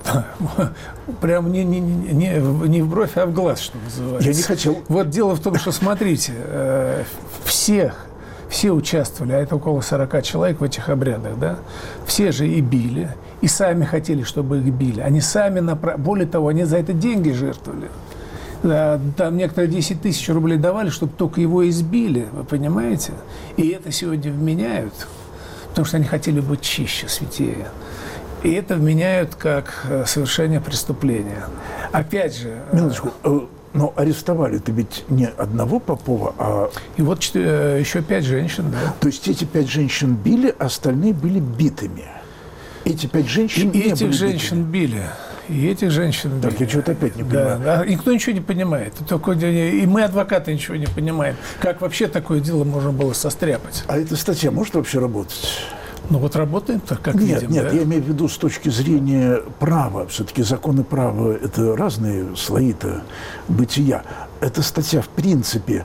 Прям не, не, не, не в бровь, а в глаз, что называется. Я не хотел. Вот дело в том, что, смотрите, э, всех, все участвовали, а это около сорока человек в этих обрядах, да? Все же и били, и сами хотели, чтобы их били. Они сами, направ... более того, они за это деньги жертвовали. Да, там некоторые десять тысяч рублей давали, чтобы только его избили, вы понимаете? И это сегодня вменяют, потому что они хотели быть чище, святее. И это вменяют как совершение преступления. Опять же... Минуточку, но арестовали-то ведь не одного Попова, а... И вот еще пять женщин, да. То есть эти пять женщин били, а остальные были битыми. Эти пять женщин И не этих были женщин битыми. били. И этих женщин били. Так, я что-то опять не Да, понимаю. да, никто ничего не понимает. Только, и мы, адвокаты, ничего не понимаем. Как вообще такое дело можно было состряпать? А эта статья может вообще работать? Ну вот работаем-то, как Нет, видим. нет, да? я имею в виду с точки зрения права. Все-таки законы права – это разные слои-то бытия. Эта статья, в принципе,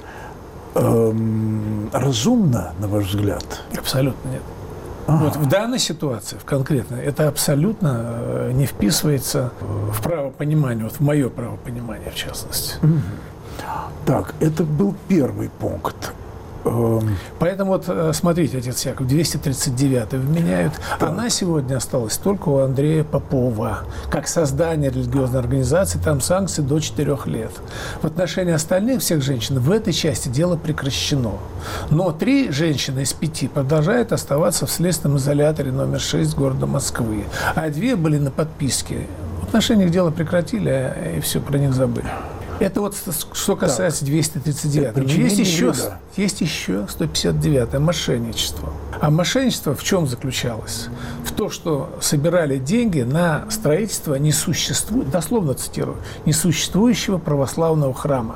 эм, разумна, на ваш взгляд? Абсолютно нет. Ага. Вот в данной ситуации, в конкретной, это абсолютно э, не вписывается в правопонимание, вот в мое правопонимание, в частности. Так, это был первый пункт. Эм, Поэтому вот, э, смотрите, отец Яков, двести тридцать девятая вменяют. Она сегодня осталась только у Андрея Попова. Как создание религиозной организации, там санкции до четырех лет. В отношении остальных всех женщин в этой части дело прекращено. Но три женщины из пяти продолжают оставаться в следственном изоляторе номер шесть города Москвы. А две были на подписке. В отношении их дело прекратили, и все, про них забыли. Это вот что касается двести тридцать девятой. Но есть еще, есть еще сто пятьдесят девятая, мошенничество. А мошенничество в чем заключалось? В том, что собирали деньги на строительство несуществу... дословно цитирую, несуществующего православного храма.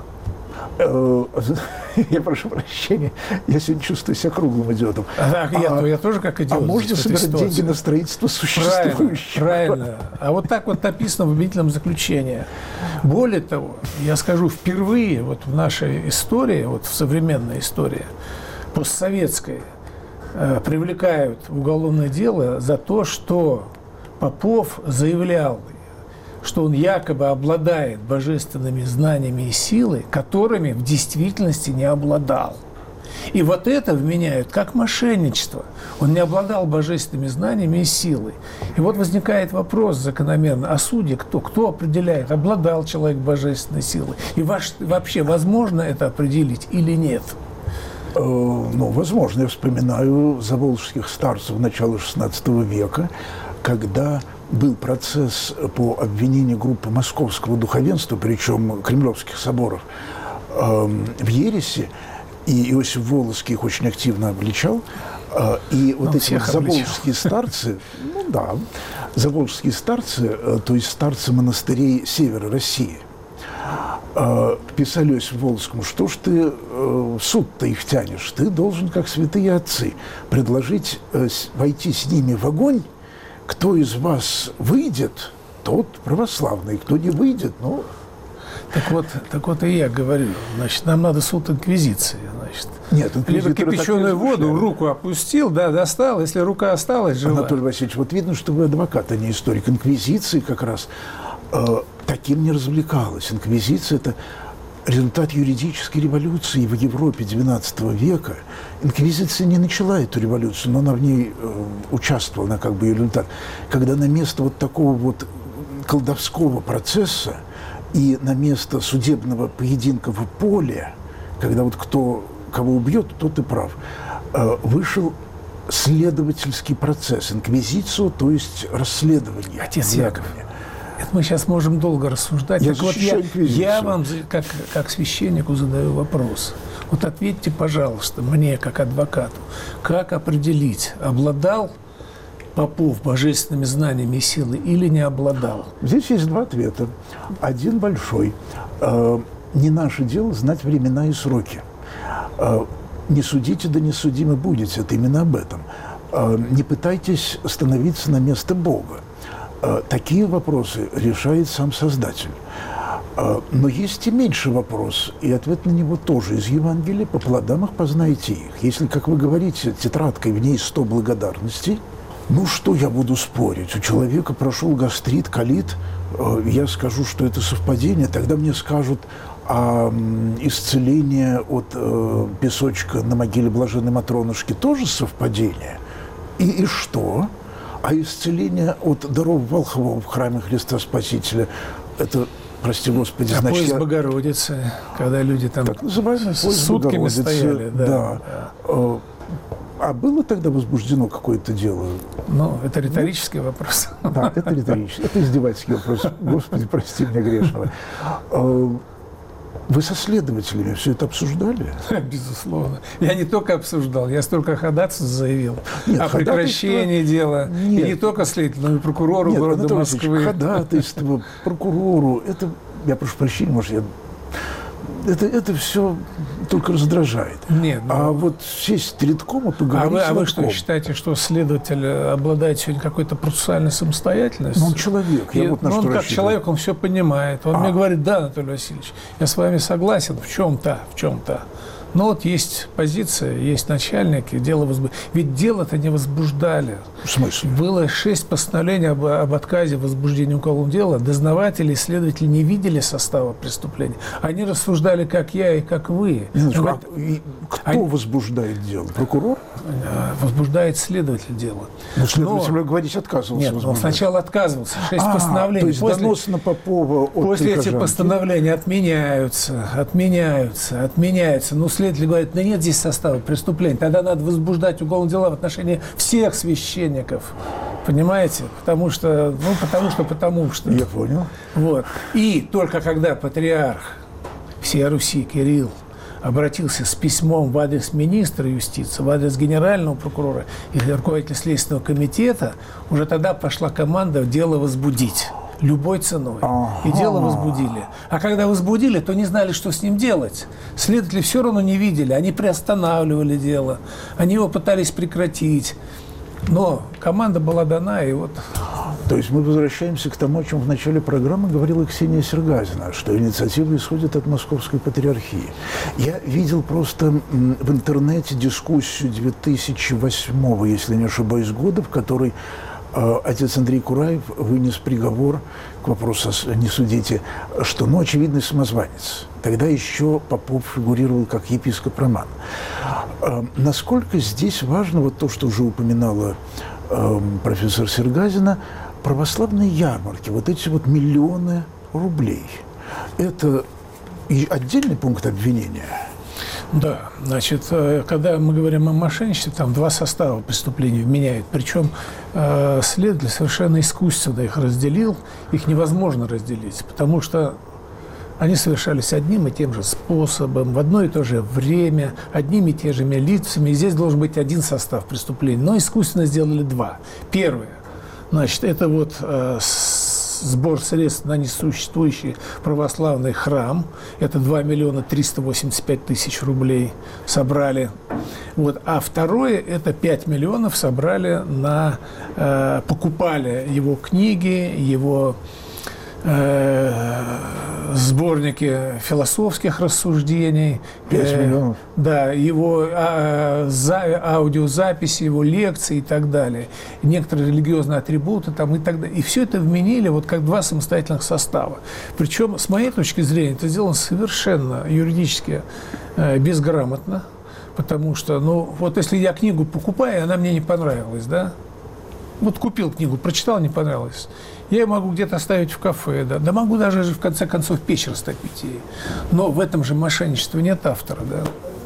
Я прошу прощения, я сегодня чувствую себя круглым идиотом. А, а, я, я тоже как идиот. А можно собирать ситуации. деньги на строительство существующего? Правильно, правильно. А вот так вот написано в обвинительном заключении. Более того, я скажу, впервые вот в нашей истории, вот в современной истории, постсоветской, э, привлекают в уголовное дело за то, что Попов заявлял, что он якобы обладает божественными знаниями и силой, которыми в действительности не обладал. И вот это вменяют как мошенничество. Он не обладал божественными знаниями и силой. И вот возникает вопрос закономерно о суде, кто, кто определяет, обладал человек божественной силой. И ваш, вообще возможно это определить или нет? Ну, возможно. Я вспоминаю заволжских старцев начала шестнадцатого века, когда был процесс по обвинению группы московского духовенства, причем кремлевских соборов, э, в ереси, и Иосиф Волоцкий их очень активно обличал, э, и вот Он эти вот заволжские обличал. старцы, ну да, заволжские старцы, то есть старцы монастырей севера России, писали Иосифу Волжскому: что ж ты в суд-то их тянешь? Ты должен, как святые отцы, предложить войти с ними в огонь. Кто из вас выйдет, тот православный. Кто не выйдет, ну... Так вот, так вот и я говорю, значит, нам надо суд инквизиции, значит. Нет, либо кипяченую воду, руку опустил, да, достал, если рука осталась жива. Анатолий Васильевич, вот видно, что вы адвокат, а не историк. Инквизиция как раз э, таким не развлекалась. Инквизиция – это результат юридической революции в Европе двенадцатого века. Инквизиция не начала эту революцию, но она в ней э, участвовала, она как бы ее результат. Когда на место вот такого вот колдовского процесса и на место судебного поединка в поле, когда вот кто кого убьет, тот и прав, вышел следовательский процесс, инквизицию, то есть расследование. Отец Яков, это мы сейчас можем долго рассуждать. Я, так вот я, я вам, как, как священнику, задаю вопрос. Вот ответьте, пожалуйста, мне, как адвокату, как определить, обладал Попов божественными знаниями и силой или не обладал? Здесь есть два ответа. Один большой. Не наше дело знать времена и сроки. Не судите, да не судимы будете. Это именно об этом. Не пытайтесь становиться на место Бога. Такие вопросы решает сам Создатель. Но есть и меньший вопрос, и ответ на него тоже из Евангелия: по плодам их познаете их. Если, как вы говорите, тетрадкой в ней сто благодарностей, ну что я буду спорить? У человека прошел гастрит, колит, я скажу, что это совпадение, тогда мне скажут: а исцеление от э, песочка на могиле блаженной Матронушки тоже совпадение? И, и что? А исцеление от даров Волхова в храме Христа Спасителя – это, прости Господи, а значит... поезд я... Богородицы, когда люди там так называемый поезд сутками Богородицы, стояли. Да, да. да. А было тогда возбуждено какое-то дело? Ну, это риторический ну, вопрос. Да, это риторический. Это издевательский вопрос. Господи, прости меня грешного. Вы со следователями все это обсуждали? Безусловно. Я не только обсуждал, я столько ходатайств заявил Нет, о прекращении дела. Нет. И не только следователю, но и прокурору Нет, города Анатолий Москвы. Ходатайство, прокурору. Это, я прошу прощения, может, я... Это, это все только раздражает. Нет, ну... А вот сесть редком и поговорить... А вы, а вы редком. что, считаете, что следователь обладает сегодня какой-то процессуальной самостоятельностью? Ну, он человек. Я И, вот на ну, что он как рассчитываю. человек, он все понимает. Он а. мне говорит: да, Анатолий Васильевич, я с вами согласен в чем-то, в чем-то. Но вот есть позиция, есть начальники, дело возбуждали. Ведь дело-то не возбуждали. В смысле? Было шесть постановлений об, об отказе в возбуждении уголовного дела. Дознаватели и следователи не видели состава преступления. Они рассуждали, как я и как вы. Минуточку, говорят, а, и кто они... возбуждает дело? Прокурор? Возбуждает следователь дело. Ну, следователь, вы говорите, отказывался Нет, он сначала отказывался. Шесть а, постановлений. То есть после, донос на Попова от После этих прихожанки. постановлений отменяются, отменяются, отменяются. Ну, следователь говорит: да нет здесь состава преступления. Тогда надо возбуждать уголовное дело в отношении всех священников. Понимаете? Потому что, ну, потому что, потому что. Я понял. Вот. И только когда патриарх всей Руси Кирилл обратился с письмом в адрес министра юстиции, в адрес генерального прокурора и руководителя Следственного комитета, уже тогда пошла команда дело возбудить любой ценой. Ага. И дело возбудили. А когда возбудили, то не знали, что с ним делать. Следователи все равно не видели. Они приостанавливали дело. Они его пытались прекратить. Но команда была дана, и вот... То есть мы возвращаемся к тому, о чем в начале программы говорила Ксения Сергазина, что инициатива исходит от Московской патриархии. Я видел просто в интернете дискуссию две тысячи восьмого, если не ошибаюсь, года, в которой э, отец Андрей Кураев вынес приговор к вопросу «не судите», что, ну, очевидный самозванец. Тогда еще Попов фигурировал как епископ Роман. Э, насколько здесь важно вот то, что уже упоминала э, профессор Сергазина, православные ярмарки, вот эти вот миллионы рублей, это и отдельный пункт обвинения? Да, значит, когда мы говорим о мошенничестве, там два состава преступлений вменяют. Причем э, следователь совершенно искусственно их разделил. Их невозможно разделить, потому что они совершались одним и тем же способом, в одно и то же время, одними и теми же лицами. И здесь должен быть один состав преступлений. Но искусственно сделали два. Первое. Значит, это вот э, сбор средств на несуществующий православный храм. Это два миллиона триста восемьдесят пять тысяч рублей собрали. Вот. А второе, это пять миллионов собрали на... Э, покупали его книги, его... сборники философских рассуждений, пять миллионов. Да, его а, за, аудиозаписи, его лекции и так далее, некоторые религиозные атрибуты там и так далее. И все это вменили вот как два самостоятельных состава. Причем, с моей точки зрения, это сделано совершенно юридически э, безграмотно, потому что, ну, вот если я книгу покупаю, она мне не понравилась, да, вот купил книгу, прочитал, не понравилось. Я ее могу где-то оставить в кафе, да, да могу даже, в конце концов, печь растопить ей. Но в этом же мошенничестве нет автора, да.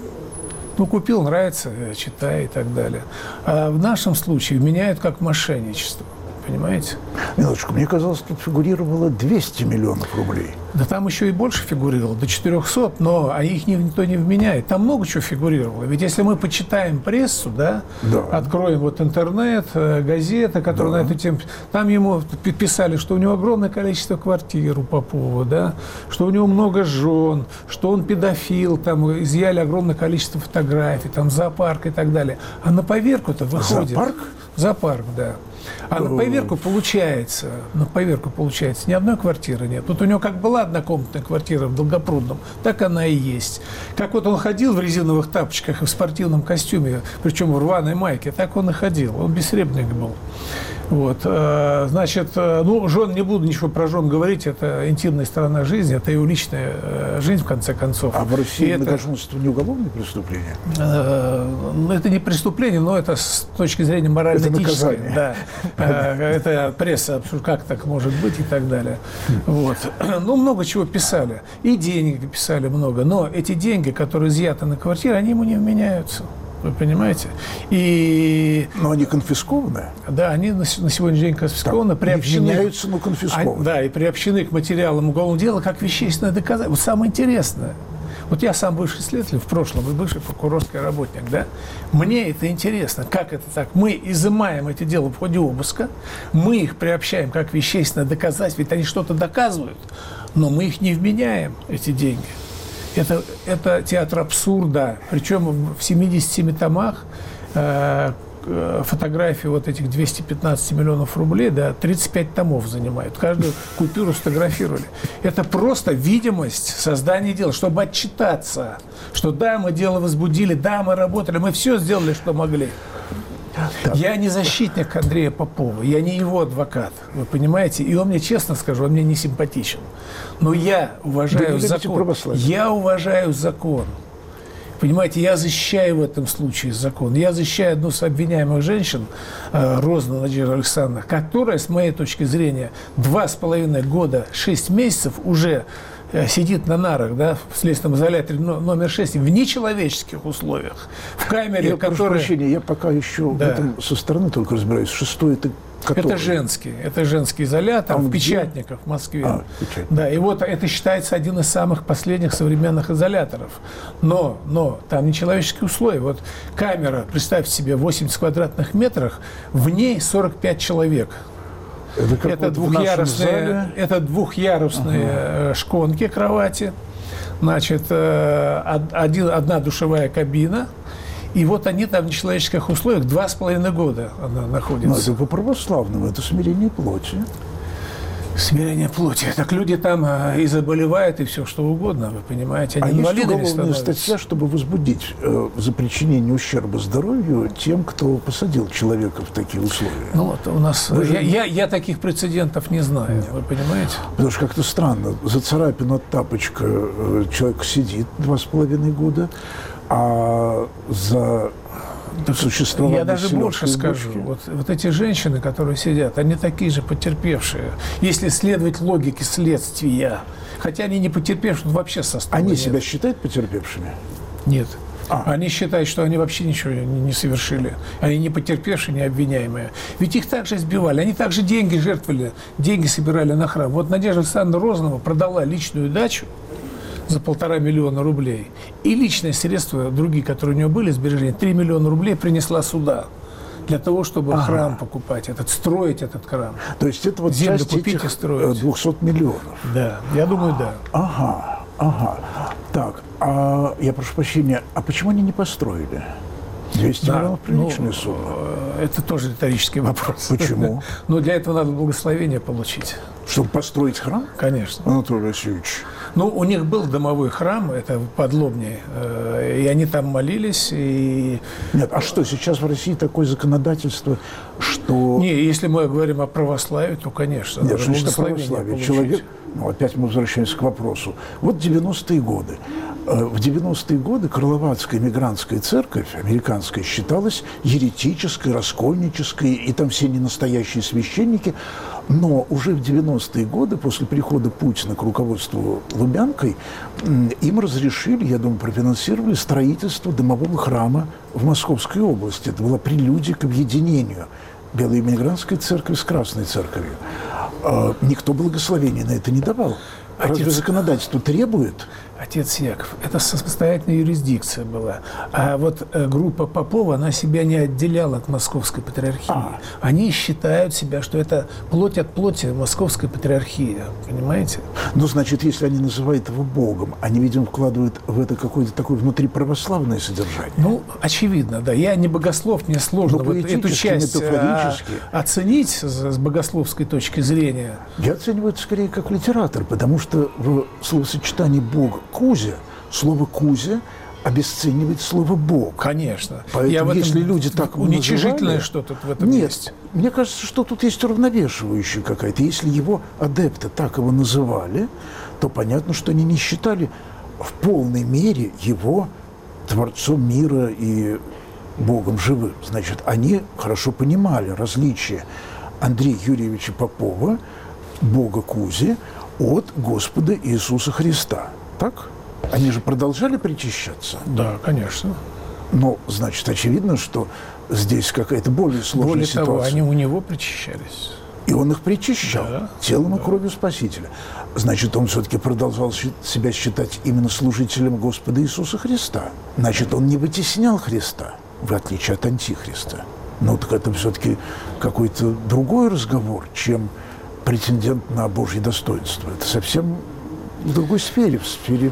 Ну, купил, нравится, читай и так далее. А в нашем случае меняют как мошенничество, понимаете? Минуточку, мне казалось, тут фигурировало двести миллионов рублей. Да там еще и больше фигурировало, до четырехсот, но а их никто не вменяет. Там много чего фигурировало. Ведь если мы почитаем прессу, да, да. откроем вот интернет, газеты, которые да. на эту тему, там ему писали, что у него огромное количество квартир у Попова, да, что у него много жен, что он педофил, там изъяли огромное количество фотографий, там зоопарк и так далее. А на поверку-то выходит... Зоопарк? Зоопарк, да. А на поверку получается, на поверку получается, ни одной квартиры нет. Вот у него как была однокомнатная квартира в Долгопрудном, так она и есть. Как вот он ходил в резиновых тапочках и в спортивном костюме, причем в рваной майке, так он и ходил. Он бессребник был. Вот, значит, ну, жен, не буду ничего про жен говорить, это интимная сторона жизни, это его личная жизнь, в конце концов. А в России это, многоженство не уголовное преступление? Ну, это не преступление, но это с точки зрения морально-этической. Да. Это пресса, как так может быть и так далее. Вот. Ну, много чего писали. И денег писали много, но эти деньги, которые изъяты на квартиру, они ему не вменяются. Вы понимаете? И... Но они конфискованы? Да, они на сегодняшний день конфискованы. Так, приобщены... Не вменяются, но конфискованы. А, да, и приобщены к материалам уголовного дела как вещественное доказательство. Вот самое интересное. Вот я сам бывший следователь в прошлом и бывший прокурорский работник, да? Мне это интересно. Как это так? Мы изымаем эти дела в ходе обыска, мы их приобщаем как вещественное доказательство, ведь они что-то доказывают, но мы их не вменяем, эти деньги. Это, это театр абсурда. Причем в семидесяти семи томах э, фотографии вот этих двухсот пятнадцати миллионов рублей, да, тридцать пять томов занимают. Каждую купюру сфотографировали. Это просто видимость создания дела, чтобы отчитаться, что да, мы дело возбудили, да, мы работали, мы все сделали, что могли. Да. Я не защитник Андрея Попова, я не его адвокат, вы понимаете? И он мне, честно скажу, он мне не симпатичен. Но я уважаю закон. Я уважаю закон. Понимаете, я защищаю в этом случае закон. Я защищаю одну из обвиняемых женщин, Розну Надежду Александровну, которая, с моей точки зрения, два с половиной года, шесть месяцев уже сидит на нарах, да, в следственном изоляторе номер шесть в нечеловеческих условиях, в камере, я, которая... прошу прощения, я пока еще да. в этом со стороны только разбираюсь. Шестой это который? Это женский, это женский изолятор а в Печатниках, в Москве. А, да, и вот это считается один из самых последних современных изоляторов. Но, но там нечеловеческие условия. Вот камера, представьте себе, восемьдесят квадратных метрах, в ней сорок пять человек. Это, это, вот двухъярусные, это двухъярусные ага. шконки, кровати, значит, один, одна душевая кабина, и вот они там в нечеловеческих условиях два с половиной года она находится. Но это по-православному, это смирение плоти. Смирение плоти. Так люди там и заболевают, и все что угодно, вы понимаете. Они а есть уголовная статья, чтобы возбудить э, за причинение ущерба здоровью тем, кто посадил человека в такие условия? Ну вот у нас... Я, же... я, я таких прецедентов не знаю, Нет. вы понимаете? Потому что как-то странно. За царапину от тапочка э, человек сидит два с половиной года, а за... Я даже больше скажу. Вот, вот эти женщины, которые сидят, они такие же потерпевшие. Если следовать логике следствия, хотя они не потерпевшие, вообще состава Они нет. себя считают потерпевшими? Нет. А. Они считают, что они вообще ничего не, не совершили. Они не потерпевшие, не обвиняемые. Ведь их также избивали. Они также деньги жертвовали, деньги собирали на храм. Вот Надежда Александровна Розанова продала личную дачу за полтора миллиона рублей. И личные средства, другие, которые у нее были, сбережения, три миллиона рублей принесла сюда. для того, чтобы Ага. храм покупать, этот, строить этот храм. То есть это вот Землю часть купить этих и строить. двухсот миллионов. Да, я думаю, да. Ага, ага. Так, а я прошу прощения, а почему они не построили? двести Да, миллионов приличная ну, сумма. э, Это тоже риторический вопрос. Почему? Но для этого надо благословение получить. Чтобы построить храм? Конечно. Анатолий Васильевич. Ну, у них был домовой храм, это под Лобней, э, и они там молились, и... Нет, а что, сейчас в России такое законодательство, что... Не, если мы говорим о православии, то, конечно, Нет, надо что значит благословение православие? получить. Человек, ну, опять мы возвращаемся к вопросу. Вот девяностые годы. Э, В девяностые годы Карловацкая мигрантская церковь, американская, считалась еретической, раскольнической, и там все ненастоящие священники. Но уже в девяностые годы, после прихода Путина к руководству Лубянкой, м, им разрешили, я думаю, профинансировали строительство домового храма в Московской области. Это была прелюдия к объединению Белой мигрантской церкви с Красной церковью. А, никто благословения на это не давал. Разве Отец- законодательство требует? Отец Яков, это самостоятельная юрисдикция была. А вот э, группа Попова, она себя не отделяла от Московской патриархии. А. Они считают себя, что это плоть от плоти Московской патриархии. Понимаете? Ну, значит, если они называют его Богом, они, видимо, вкладывают в это какое-то такое внутриправославное содержание. Ну, очевидно, да. Я не богослов, мне сложно Ну, вот эту поэтически, часть а, метафорически. оценить с, с богословской точки зрения. Я оцениваю это скорее как литератор, потому что в словосочетании «Бог» «Кузя» слово «Кузя» обесценивает слово «Бог». Конечно. Поэтому Я в этом если люди так его уничижительное называли- что-то в этом Нет, есть. мне кажется, что тут есть уравновешивающая какая-то. Если его адепты так его называли, то понятно, что они не считали в полной мере его творцом мира и Богом живым. Значит, они хорошо понимали различие Андрея Юрьевича Попова, Бога Кузи, от Господа Иисуса Христа. Так? Они же продолжали причащаться. Да, конечно. Но, значит, очевидно, что здесь какая-то более сложная Более ситуация. того, они у него причащались. И он их причащал Да, телом и кровью Спасителя. Значит, он все-таки продолжал щи- себя считать именно служителем Господа Иисуса Христа. Значит, он не вытеснял Христа, в отличие от Антихриста. Ну, так это все-таки какой-то другой разговор, чем претендент на Божье достоинство. Это совсем в другой сфере, в сфере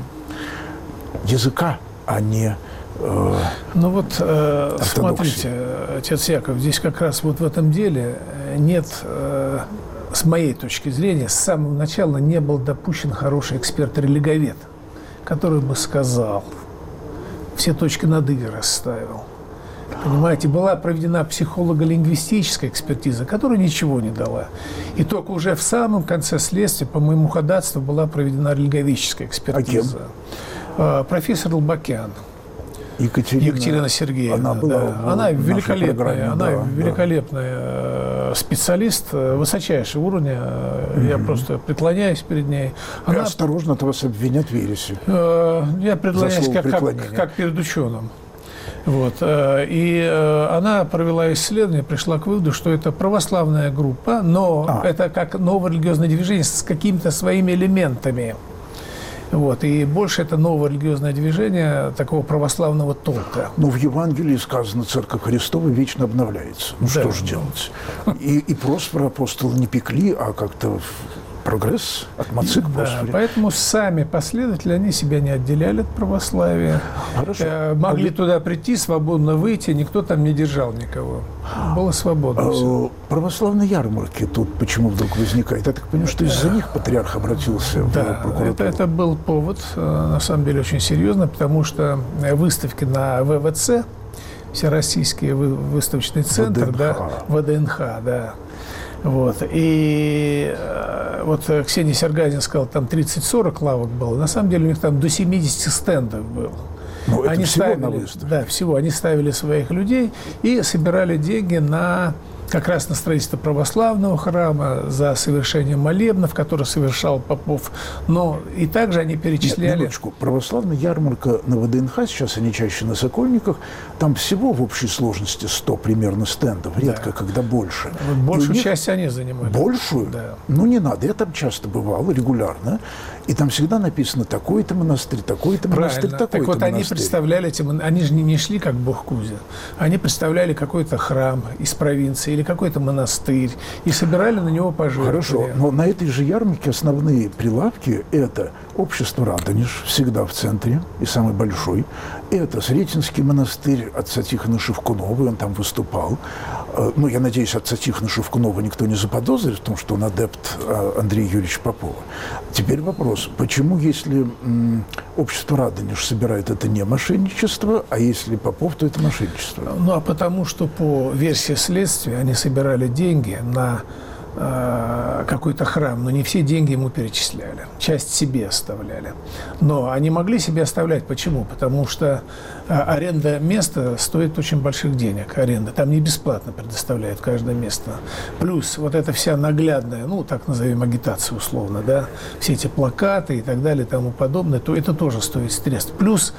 языка, а не... э, Ну вот, э, Ортодоксия. смотрите, отец Яков, здесь как раз вот в этом деле нет, э, с моей точки зрения, с самого начала не был допущен хороший эксперт-религовед, который бы сказал, все точки над «и» расставил. Понимаете, была проведена психолого-лингвистическая экспертиза, которая ничего не дала. И только уже в самом конце следствия, по моему ходатайству, была проведена религовическая экспертиза. А профессор Лобакян. Екатерина, Екатерина Сергеевна. Она была да. в Она нашей великолепная, программе, она да, великолепная э, специалист э, высочайшего уровня. Mm-hmm. Я просто преклоняюсь перед ней. И Она, осторожно, от вас обвинят в ереси. э, я преклоняюсь слово как, как, преклонение. как перед ученым. Вот. э, И э, она провела исследование, пришла к выводу, что это православная группа, но А. это как новое религиозное движение с какими-то своими элементами. Вот. И больше это новое религиозное движение такого православного толка. Но в Евангелии сказано, Церковь Христова вечно обновляется. Ну Да. что же делать? И, и просфора апостолы не пекли, а как-то в- прогресс от мацы к Да, просфоре. поэтому сами последователи, они себя не отделяли от православия. Хорошо. Э, могли А туда прийти, свободно выйти, никто там не держал никого. Было свободно всё. Э, Православные ярмарки тут почему вдруг возникают? Я так понимаю, что из-за них патриарх обратился в Да, это, прокуратуру. это был повод, э, на самом деле, очень серьезно, потому что э, выставки на вэ вэ цэ, Всероссийский вы- выставочный центр, ВДНХ. да, вэ дэ эн ха, да. Вот. И э, вот э, Ксения Сергазин сказала, там тридцать-сорок лавок было. На самом деле у них там до семидесяти стендов было. Ну, это Они всего ставили, на выставке. да, всего. Они ставили своих людей и собирали деньги на как раз на строительство православного храма, за совершение молебнов, которые совершал Попов. Но и также они перечисляли... Нет, минуточку. Православная ярмарка на ВДНХ, сейчас они чаще на Сокольниках, там всего в общей сложности сто примерно стендов, редко, да. когда больше. Вот большую них... часть они занимают. Большую? Да. Ну, не надо. Я там часто бывал, регулярно. И там всегда написано такой-то монастырь, такой-то монастырь, такой-то так вот монастырь. Они представляли эти... Они же не шли как бог Кузя. Они представляли какой-то храм из провинции или какой-то монастырь и собирали на него пожертвования. Хорошо, но на этой же ярмарке основные прилавки – это общество Радонеж, всегда в центре и самый большой. Это Сретенский монастырь отца Тихона Шевкунова, он там выступал. Ну, я надеюсь, отца Тихона Шевкунова никто не заподозрит в том, что он адепт Андрея Юрьевича Попова. Теперь вопрос, почему, если м, общество Радонеж собирает, это не мошенничество, а если Попов, то это мошенничество? Ну, а потому что по версии следствия они собирали деньги на э, какой-то храм, но не все деньги ему перечисляли, часть себе оставляли. Но они могли себе оставлять. Почему? Потому что э, аренда места стоит очень больших денег. Аренда. Там не бесплатно предоставляют каждое место. Плюс вот эта вся наглядная, ну, так назовем, агитация условно, да, все эти плакаты и так далее и тому подобное, то это тоже стоит средств. Плюс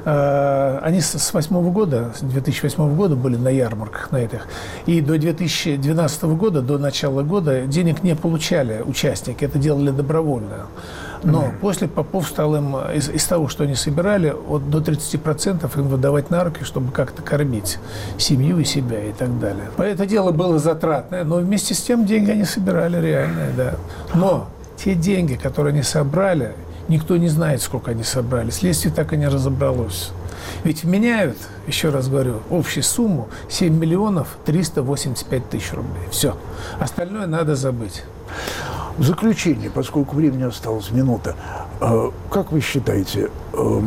э, они с восьмого года, с две тысячи восьмого года были на ярмарках на этих. И до две тысячи двенадцатого года, до начала года, денег не получали участники. Это делали добровольно. Но mm-hmm. после Попов стал им из, из того, что они собирали, от, до тридцати процентов им выдавать на руки, чтобы как-то кормить семью и себя и так далее. Это дело было затратное, но вместе с тем деньги они собирали реальные, да. Но те деньги, которые они собрали, никто не знает, сколько они собрали. Следствие так и не разобралось. Ведь меняют, еще раз говорю, общую сумму семь миллионов триста восемьдесят пять тысяч рублей. Все. Остальное надо забыть. В заключение, поскольку времени осталась минута, э, как вы считаете, э,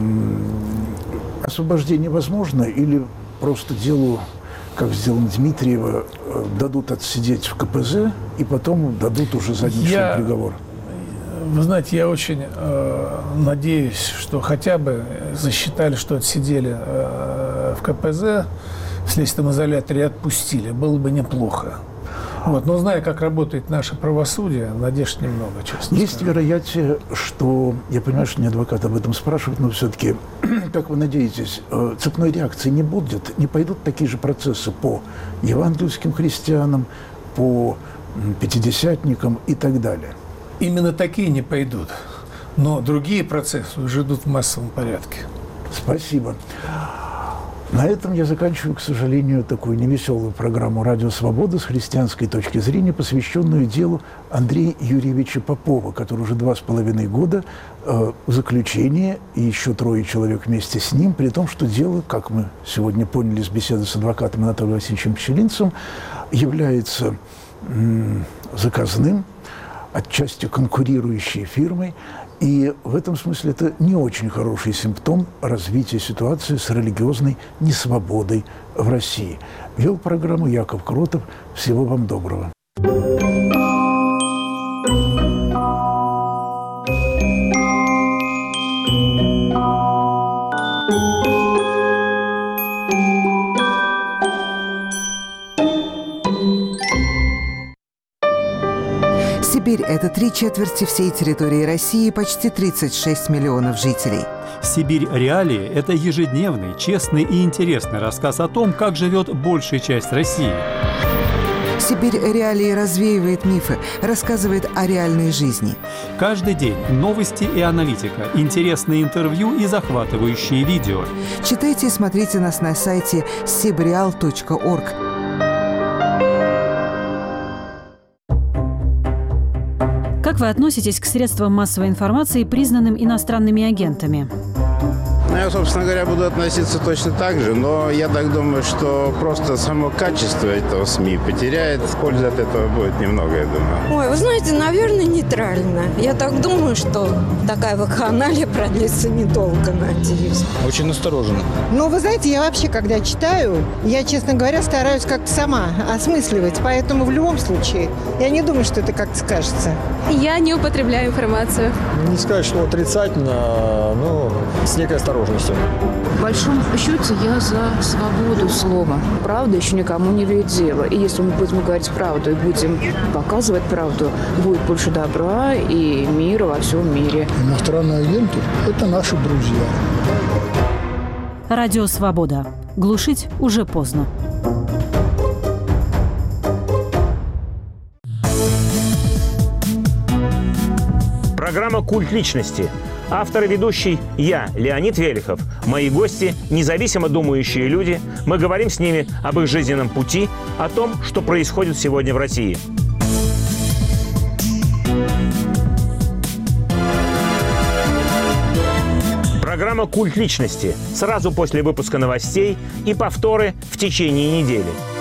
освобождение возможно или просто делу, как сделано Дмитриева, э, дадут отсидеть в ка пэ зэ и потом дадут уже задничный я... приговор? Вы знаете, я очень э, надеюсь, что хотя бы засчитали, что отсидели э, в ка пэ зэ, в следственном изоляторе и отпустили. Было бы неплохо. Вот. Но зная, как работает наше правосудие, надежд немного, честно Есть скажу. вероятность, что, я понимаю, что не адвокат об этом спрашивает, но все-таки, как вы надеетесь, э, цепной реакции не будет? Не пойдут такие же процессы по евангельским христианам, по пятидесятникам и так далее? Именно такие не пойдут. Но другие процессы уже идут в массовом порядке. Спасибо. На этом я заканчиваю, к сожалению, такую невеселую программу «Радио Свобода» с христианской точки зрения, посвященную делу Андрея Юрьевича Попова, который уже два с половиной года э, в заключении, и еще трое человек вместе с ним, при том, что дело, как мы сегодня поняли из беседы с адвокатом Анатолием Васильевичем Пчелинцевым, является м, заказным, отчасти конкурирующей фирмой. И в этом смысле это не очень хороший симптом развития ситуации с религиозной несвободой в России. Вел программу Яков Кротов. Всего вам доброго. Сибирь – это три четверти всей территории России, почти тридцать шесть миллионов жителей. «Сибирь. Реалии» – это ежедневный, честный и интересный рассказ о том, как живет большая часть России. «Сибирь. Реалии» развеивает мифы, рассказывает о реальной жизни. Каждый день новости и аналитика, интересные интервью и захватывающие видео. Читайте и смотрите нас на сайте сибреал точка орг. Как вы относитесь к средствам массовой информации, признанным иностранными агентами? Ну, я, собственно говоря, буду относиться точно так же, но я так думаю, что просто само качество этого СМИ потеряет. Пользы от этого будет немного, я думаю. Ой, вы знаете, наверное, нейтрально. Я так думаю, что такая вакханалия продлится недолго, надеюсь. Очень настороженно. Ну, вы знаете, я вообще, когда читаю, я, честно говоря, стараюсь как-то сама осмысливать. Поэтому в любом случае я не думаю, что это как-то скажется. Я не употребляю информацию. Не сказать, что отрицательно, но с некой осторожностью. осторожности. В большом счете я за свободу слова. Правда еще никому не вредила. И если мы будем говорить правду и будем показывать правду, будет больше добра и мира во всем мире. Иностранные агенты – это наши друзья. Радио «Свобода». Глушить уже поздно. Программа «Культ личности». Автор и ведущий я, Леонид Велихов. Мои гости – независимо думающие люди. Мы говорим с ними об их жизненном пути, о том, что происходит сегодня в России. Программа «Культ личности» сразу после выпуска новостей и повторы в течение недели.